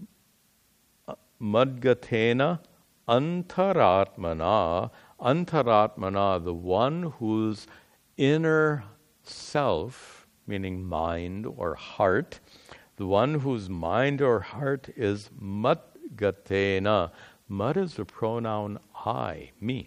madgatena antaratmana, antaratmana, the one whose inner self, meaning mind or heart, the one whose mind or heart is madgatena. Mad is the pronoun I, me.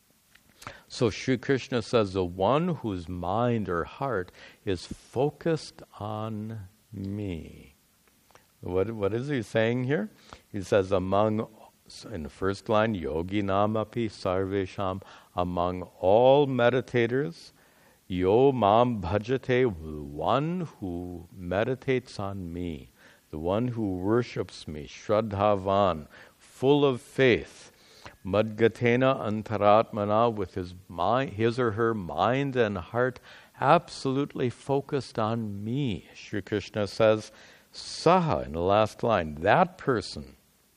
So Sri Krishna says the one whose mind or heart is focused on me. What, what is he saying here? He says among, in the first line, yogi namapi sarvesham, among all meditators, yo mam bhajate, the one who meditates on me, the one who worships me, shraddhavan, full of faith, madgatena antaratmana, with his mind, his or her mind and heart absolutely focused on me. Sri Krishna says, saha, in the last line, that person,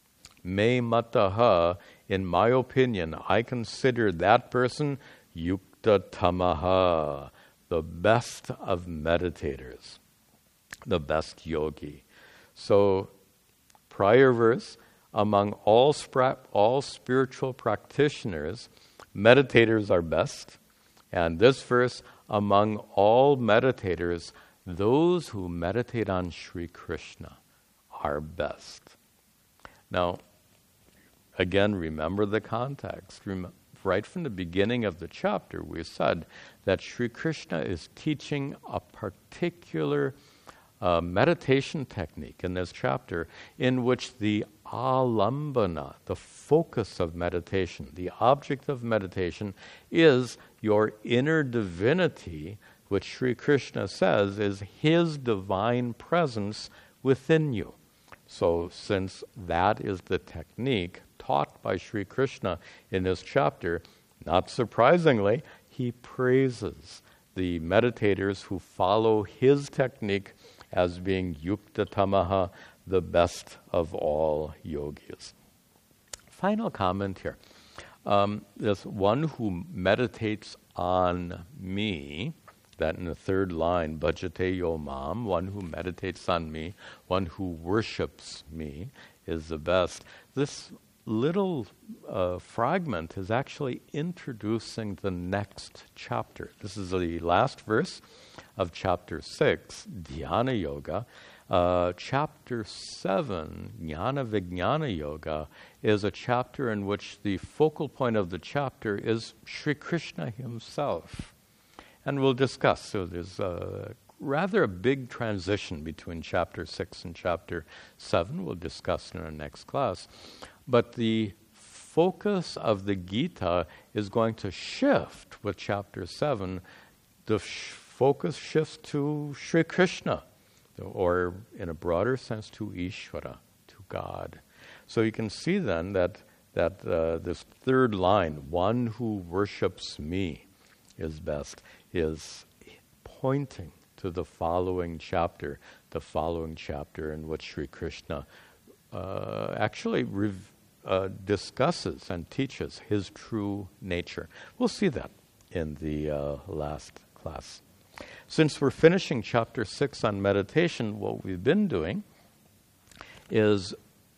me mataha, in my opinion, I consider that person yukta tamaha, the best of meditators, the best yogi. So, prior verse, among all, spra- all spiritual practitioners, meditators are best. And this verse, among all meditators, those who meditate on Sri Krishna are best. Now, again, remember the context. Rem- right from the beginning of the chapter, we said that Sri Krishna is teaching a particular uh, meditation technique in this chapter in which the alambana, the focus of meditation, the object of meditation, is your inner divinity, which Sri Krishna says is his divine presence within you. So since that is the technique taught by Sri Krishna in this chapter, not surprisingly, he praises the meditators who follow his technique as being yukta tamaha, the best of all yogis. Final comment here. Um, this one who meditates on me, that in the third line, bhajate yo mam, one who meditates on me, one who worships me, is the best. This little uh, fragment is actually introducing the next chapter. This is the last verse of chapter six, Dhyana Yoga. Uh, chapter seven, Jnana Vijnana Yoga, is a chapter in which the focal point of the chapter is Sri Krishna himself. And we'll discuss. So there's a, rather a big transition between chapter six and chapter seven. We'll discuss in our next class. But the focus of the Gita is going to shift with chapter seven. The sh- focus shifts to Sri Krishna, or in a broader sense to Ishvara, to God. So you can see then that that uh, this third line, one who worships me is best, is pointing to the following chapter, the following chapter in which Sri Krishna uh, actually rev- uh, discusses and teaches his true nature. We'll see that in the uh, last class. Since we're finishing chapter six on meditation, what we've been doing is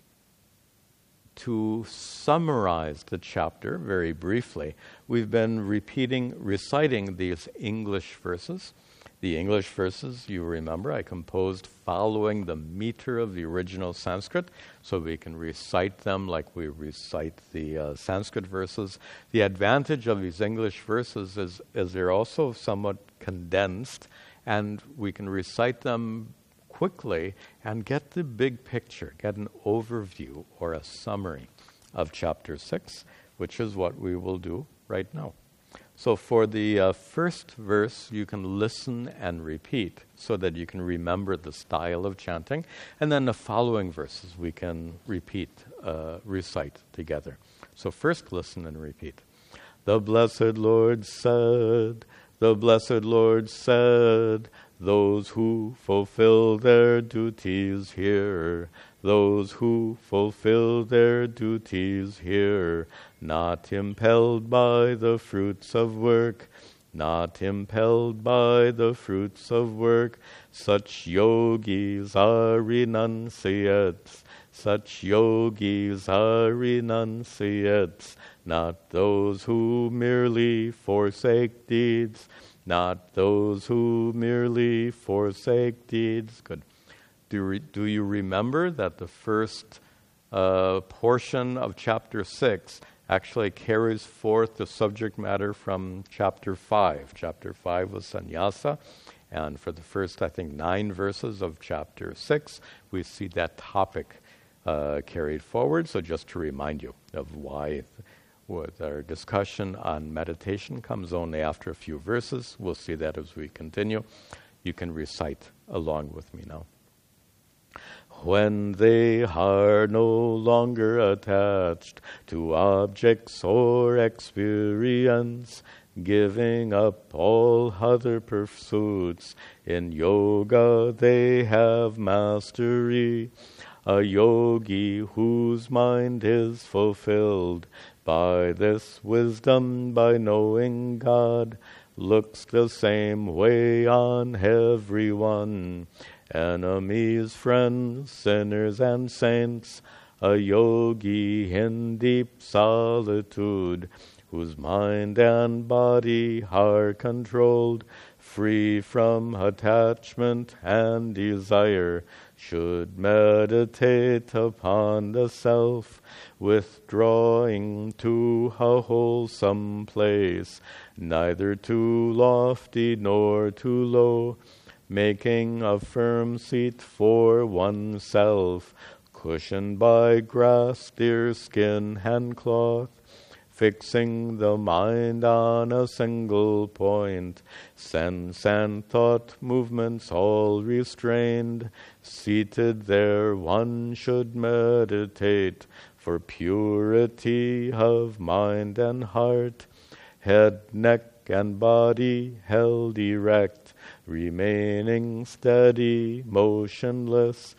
to summarize the chapter very briefly. We've been repeating, reciting these English verses. The English verses, you remember, I composed following the meter of the original Sanskrit, so we can recite them like we recite the uh, Sanskrit verses. The advantage of these English verses is, is they're also somewhat condensed, and we can recite them quickly and get the big picture, get an overview or a summary of chapter six, which is what we will do right now. So for the uh, first verse, you can listen and repeat so that you can remember the style of chanting. And then the following verses we can repeat, uh, recite together. So first listen and repeat. The blessed Lord said, the blessed Lord said, those who fulfill their duties here, those who fulfill their duties here, not impelled by the fruits of work, not impelled by the fruits of work. Such yogis are renunciates, such yogis are renunciates, not those who merely forsake deeds, not those who merely forsake deeds. Good. Do, re- do you remember that the first uh, portion of chapter six actually carries forth the subject matter from chapter five? Chapter five was sannyasa, and for the first, I think, nine verses of chapter six, we see that topic uh, carried forward. So just to remind you of why with our discussion on meditation comes only after a few verses. We'll see that as we continue. You can recite along with me now. When they are no longer attached to objects or experience, giving up all other pursuits, in yoga they have mastery. A yogi whose mind is fulfilled by this wisdom, by knowing God, looks the same way on everyone. Enemies, friends, sinners and saints, a yogi in deep solitude, whose mind and body are controlled, free from attachment and desire, should meditate upon the self, withdrawing to a wholesome place, neither too lofty nor too low, making a firm seat for oneself, cushioned by grass, deerskin, and cloth, fixing the mind on a single point, sense and thought movements all restrained. Seated there one should meditate for purity of mind and heart, head, neck, and body held erect, remaining steady, motionless,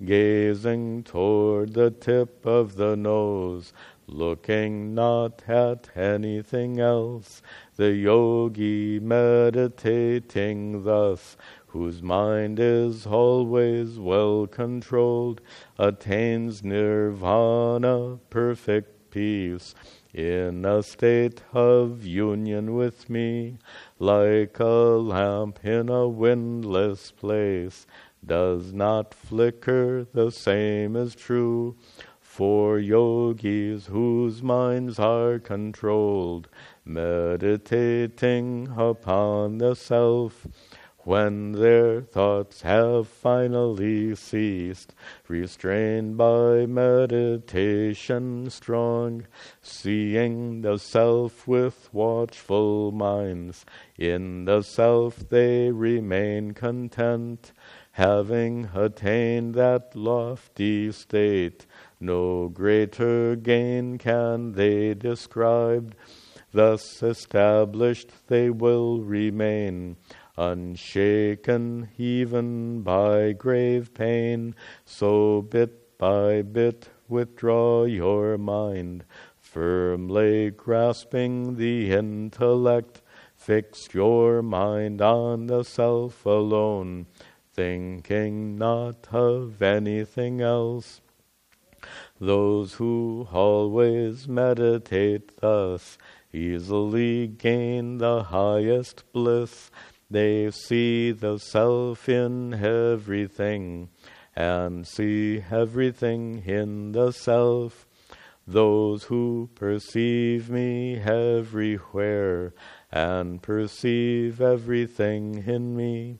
gazing toward the tip of the nose, looking not at anything else. The yogi meditating thus, whose mind is always well controlled, attains nirvana, perfect peace, in a state of union with me, like a lamp in a windless place, does not flicker, the same is true for yogis whose minds are controlled, meditating upon the self. When their thoughts have finally ceased, restrained by meditation strong, seeing the self with watchful minds, in the self they remain content, having attained that lofty state, no greater gain can they describe. Thus established they will remain, unshaken even by grave pain. So bit by bit withdraw your mind, firmly grasping the intellect. Fix your mind on the self alone, thinking not of anything else. Those who always meditate thus easily gain the highest bliss. They see the self in everything, and see everything in the self. Those who perceive me everywhere, and perceive everything in me,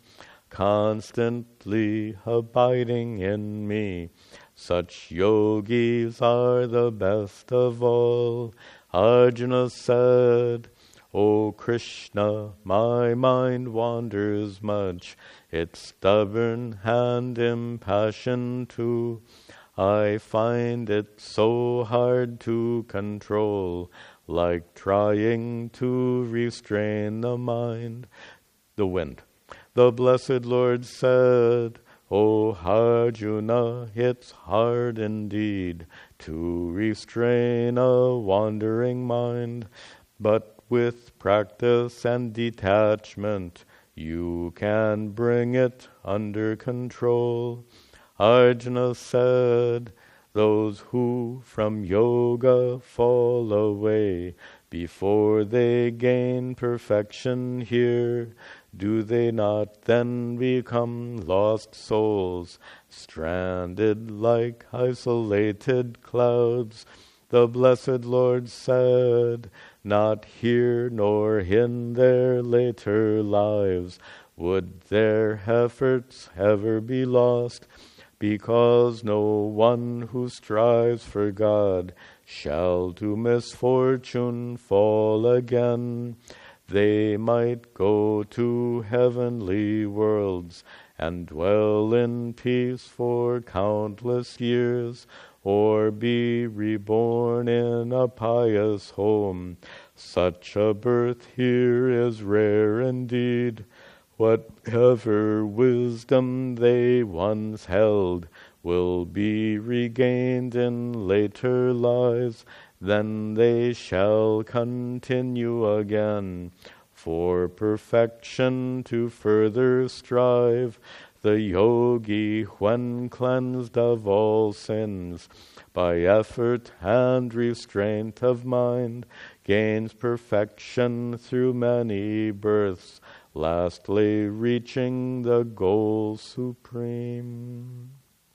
constantly abiding in me, such yogis are the best of all. Arjuna said, O Krishna, my mind wanders much, it's stubborn and impassioned too. I find it so hard to control, like trying to restrain the mind. The wind. The blessed Lord said, O Arjuna, it's hard indeed to restrain a wandering mind, but with practice and detachment you can bring it under control. Arjuna said, those who from yoga fall away before they gain perfection here, do they not then become lost souls, stranded like isolated clouds? The blessed Lord said, not here nor in their later lives would their efforts ever be lost, because no one who strives for God shall to misfortune fall again. They might go to heavenly worlds and dwell in peace for countless years, or be reborn in a pious home. Such a birth here is rare indeed. Whatever wisdom they once held will be regained in later lives, then they shall continue again for perfection to further strive. The yogi, when cleansed of all sins, by effort and restraint of mind, gains perfection through many births, lastly reaching the goal supreme.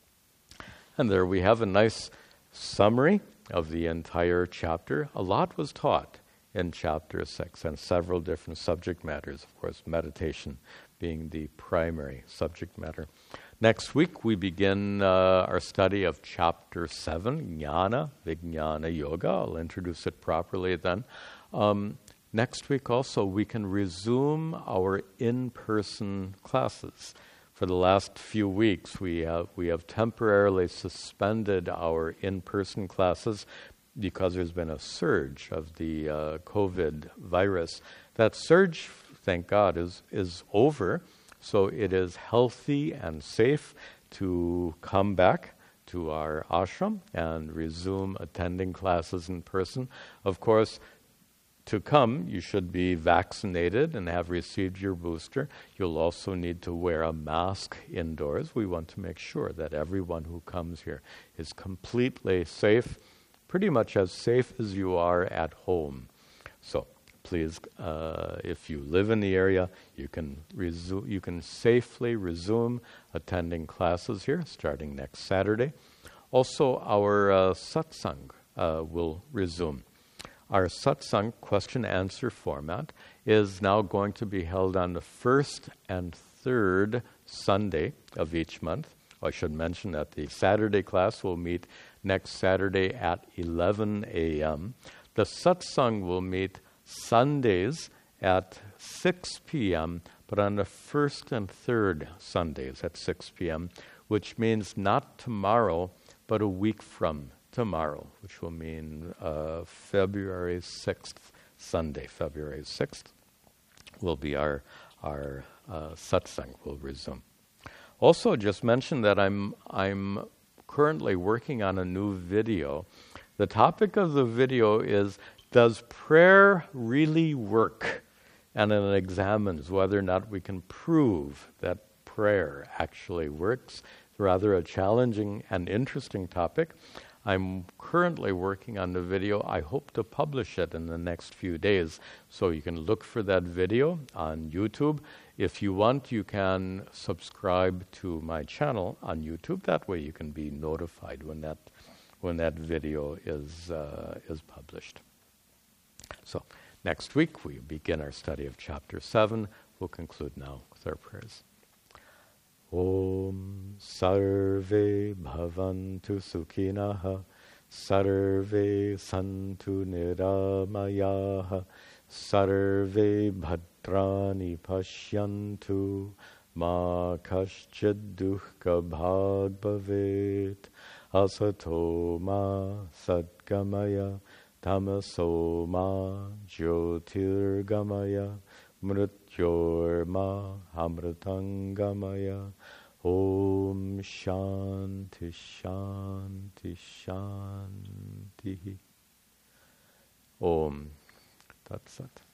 And there we have a nice summary of the entire chapter. A lot was taught in chapter six, and several different subject matters, of course, meditation being the primary subject matter. Next week, we begin uh, our study of chapter seven, Jnana, Vijnana Yoga. I'll introduce it properly then. Um, next week also, we can resume our in-person classes. For the last few weeks, we have, we have temporarily suspended our in-person classes because there's been a surge of the uh, COVID virus. That surge, thank God, is, is over. So it is healthy and safe to come back to our ashram and resume attending classes in person. Of course, to come, you should be vaccinated and have received your booster. You'll also need to wear a mask indoors. We want to make sure that everyone who comes here is completely safe, pretty much as safe as you are at home. So please, uh, if you live in the area, you can resu- you can safely resume attending classes here starting next Saturday. Also, our uh, satsang uh, will resume. Our satsang question-answer format is now going to be held on the first and third Sunday of each month. I should mention that the Saturday class will meet next Saturday at eleven a.m. The satsang will meet Sundays at six p.m., but on the first and third Sundays at six p.m., which means not tomorrow, but a week from tomorrow, which will mean uh, February sixth, Sunday, February sixth, will be our, our uh, satsang, will resume. Also, just mention that I'm I'm currently working on a new video. The topic of the video is, does prayer really work? And it examines whether or not we can prove that prayer actually works. It's rather a challenging and interesting topic. I'm currently working on the video. I hope to publish it in the next few days. So you can look for that video on YouTube. If you want, you can subscribe to my channel on YouTube. That way you can be notified when that when that video is uh, is published. So next week we begin our study of chapter seven. We'll conclude now with our prayers. Om Sarve Bhavantu Sukhinaha Sarve Santu Niramayaha Sarve Bhadrani Pashyantu Ma Kaschid Dukkha Bhag Bhavet Asato Ma Sadgamaya Tamaso Ma Jyotirgamaya mrityorma hamritangamaya. Om Shanti Shanti Shanti. Om Tat Sat.